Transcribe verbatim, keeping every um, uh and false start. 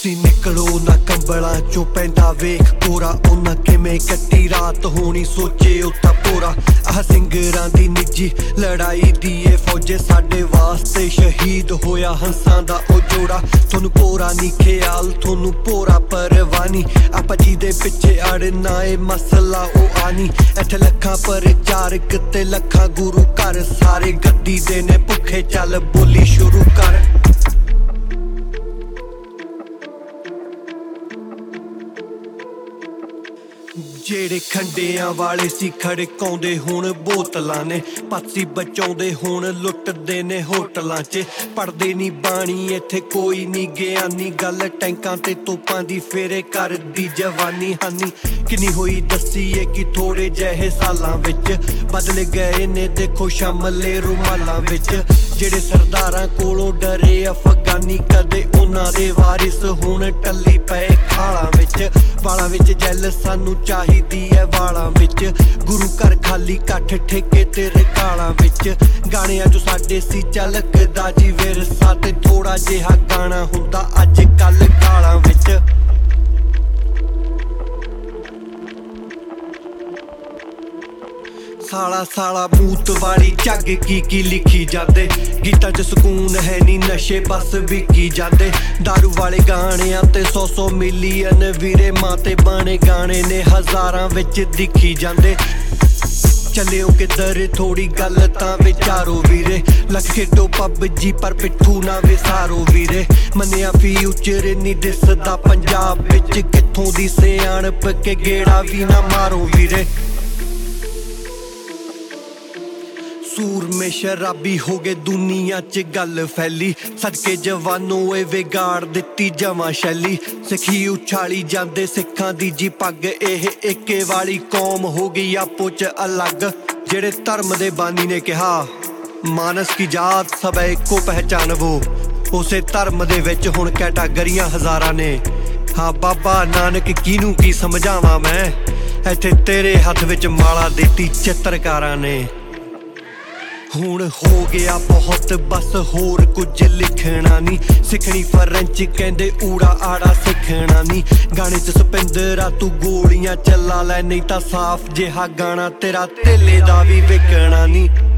ਤੁਸੀਂ ਨਿਕਲੋ ਨਾ ਕੰਬਲਾਂ ਚੋਂ ਪੈਂਦਾ ਵੇਖ ਕੋਰਾ ਉਹਨਾਂ ਕਿਵੇਂ ਕੱਟੀ ਰਾਤ ਹੋਣੀ ਸੋਚੇ ਉਤਾ ਪੂਰਾ ਆਹ ਸਿੰਗਰਾਂ ਦੀ ਨਿੱਜੀ ਲੜਾਈ ਦੀ ਏ ਫੌਜੇ ਸਾਡੇ ਵਾਸਤੇ ਸ਼ਹੀਦ ਹੋਇਆ ਹੰਸਾਂ ਦਾ ਉਹ ਜੋੜਾ ਤੁਹਾਨੂੰ ਪੂਰਾ ਨੀ ਖਿਆਲ ਤੁਹਾਨੂੰ ਪੂਰਾ ਪਰਵਾਨੀ ਆਪਾਂ ਜੀ ਦੇ ਪਿੱਛੇ ਅੜਨਾ ਏ ਮਸਲਾ ਉਹ ਆਨੀ ਇੱਥੇ ਲੱਖਾਂ ਪ੍ਰਚਾਰਕ ਤੇ ਲੱਖਾਂ ਗੁਰੂ ਘਰ ਸਾਰੇ ਗੱਦੀ ਦੇ ਨੇ ਭੁੱਖੇ ਚੱਲ ਬੋਲੀ ਸ਼ੁਰੂ ਕਰ ਜਿਹੜੇ ਖੰਡਿਆਂ ਵਾਲੇ ਸੀ ਖੜਕਾਉਂਦੇ ਹੁਣ ਬੋਤਲਾਂ ਨੇ ਪਾਸੀ ਬਚਾਉਂਦੇ ਹੁਣ ਲੁੱਟਦੇ ਨੇ ਹੋਟਲਾਂ 'ਚ ਪੜਦੇ ਨੀ ਬਾਣੀ ਇੱਥੇ ਕੋਈ ਨੀ ਗਿਆਨੀ ਗੱਲ ਟੈਂਕਾਂ ਤੇ ਤੋਪਾਂ ਦੀ ਫੇਰੇ ਕਰਦੀ ਜਵਾਨੀ ਹਾਨੀ ਕਿੰਨੀ ਹੋਈ ਦੱਸੀਏ ਕਿ ਥੋੜੇ ਜਿਹੇ ਸਾਲਾਂ ਵਿੱਚ ਬਦਲ ਗਏ ਨੇ ਦੇਖੋ ਸ਼ਮਲੇ ਰੁਮਾਲਾਂ ਵਿੱਚ ਜਿਹੜੇ ਸਰਦਾਰਾਂ ਕੋਲੋਂ ਡਰੇ ਅਫਗਾਨੀ ਕਦੇ ਉਹਨਾਂ ਦੇ ਵਾਰਿਸ ਹੁਣ ਟੱਲੀ ਪਏ ਖਾਲਾਂ ਵਿੱਚ ਵਾਲਾਂ ਵਿੱਚ ਜੈਲ ਸਾਨੂੰ ਚਾਹੀਦੀ ਐ ਵਾਲਾਂ ਵਿੱਚ ਗੁਰੂ ਘਰ ਖਾਲੀ ਕੱਠ ਠੇਕੇ ਤੇ ਰਕਾਲਾਂ ਵਿੱਚ ਗਾਣਿਆਂ ਚੋਂ ਸਾਡੇ ਸੀ ਝਲਕਦਾ ਜੀ ਵਿਰਸਾ ਤੇ ਥੋੜਾ ਜਿਹਾ ਗਾਣਾ ਹੁੰਦਾ ਅੱਜ ਕੱਲ ਗਾਲਾਂ ਵਿੱਚ ਸਾਲਾ ਸਾਲਾ ਮੂਤ ਵਾਲੀ ਝੱਗ ਕੀ ਕੀ ਲਿਖੀ ਜਾਂਦੇ ਗੀਤਾਂ 'ਚ ਸਕੂਨ ਹੈ ਨੀ ਨਸ਼ੇ ਬਸ ਵਿਕੀ ਜਾਂਦੇ ਦਾਰੂ ਵਾਲੇ ਗਾਣਿਆਂ ਤੇ ਸੌ ਸੌ ਮਿਲੀਅਨ ਵੀਰੇ ਮਾਂ ਤੇ ਬਾਣੇ ਗਾਣੇ ਨੇ ਹਜ਼ਾਰਾਂ ਵਿੱਚ ਦਿਖੀ ਜਾਂਦੇ ਚੱਲਿਓ ਕਿੱਧਰ ਥੋੜੀ ਗੱਲ ਤਾਂ ਵਿਚਾਰੋ ਵੀਰੇ ਲੱਖ ਖੇਡੋ ਪੱਬ ਜੀ ਪਰ ਪਿੱਠੂ ਨਾ ਵਿਸਾਰੋ ਵੀਰੇ ਮੰਨਿਆ ਫਿਊਚਰ ਨੀ ਦਿਸਦਾ ਪੰਜਾਬ ਵਿੱਚ ਕਿੱਥੋਂ ਦੀ ਸਿਆਣਪ ਕੇ ਗੇੜਾ ਵੀ ਨਾ ਮਾਰੋ ਵੀਰੇ ਸੂਰਮੇ ਸ਼ਰਾਬੀ ਹੋ ਗਏ ਦੁਨੀਆ 'ਚ ਗੱਲ ਫੈਲੀ ਸਦਕੇ ਜਵਾਨੋ ਇਹ ਵਿਗਾੜ ਦਿੱਤੀ ਜਮਾਂ ਸ਼ੈਲੀ ਸਿੱਖੀ ਉਛਾਲੀ ਜਾਂਦੇ ਸਿੱਖਾਂ ਦੀ ਜੀ ਪੱਗ ਇਹ ਏਕੇ ਵਾਲੀ ਕੌਮ ਹੋ ਗਈ ਆਪੋ 'ਚ ਅਲੱਗ ਜਿਹੜੇ ਧਰਮ ਦੇ ਬਾਨੀ ਨੇ ਕਿਹਾ ਮਾਨਸ ਕੀ ਜਾਤ ਸਭ ਇੱਕੋ ਪਹਿਚਾਨਵੋ ਉਸੇ ਧਰਮ ਦੇ ਵਿੱਚ ਹੁਣ ਕੈਟਾਗਰੀਆਂ ਹਜ਼ਾਰਾਂ ਨੇ ਹਾਂ ਬਾਬਾ ਨਾਨਕ ਕਿਹਨੂੰ ਕੀ ਸਮਝਾਵਾਂ ਮੈਂ ਇੱਥੇ ਤੇਰੇ ਹੱਥ ਵਿੱਚ ਮਾਲਾ ਦਿੱਤੀ ਚਿੱਤਰਕਾਰਾਂ ਨੇ ਹੁਣ ਹੋ ਗਿਆ ਬਹੁਤ ਬਸ ਹੋਰ ਕੁਝ ਲਿਖਣਾ ਨੀ ਸਿੱਖਣੀ ਫਰੈਂਚ ਕਹਿੰਦੇ ਊੜਾ ਆੜਾ ਸਿੱਖਣਾ ਨੀ ਗਾਣੇ 'ਚ ਸਪਿੰਦਰਾ ਤੂੰ ਗੋਲੀਆਂ ਚਲਾ ਲੈ ਨਹੀਂ ਤਾਂ ਸਾਫ਼ ਜਿਹਾ ਗਾਣਾ ਤੇਰਾ ਧੇਲੇ ਦਾ ਵੀ ਵਿਕਣਾ ਨੀ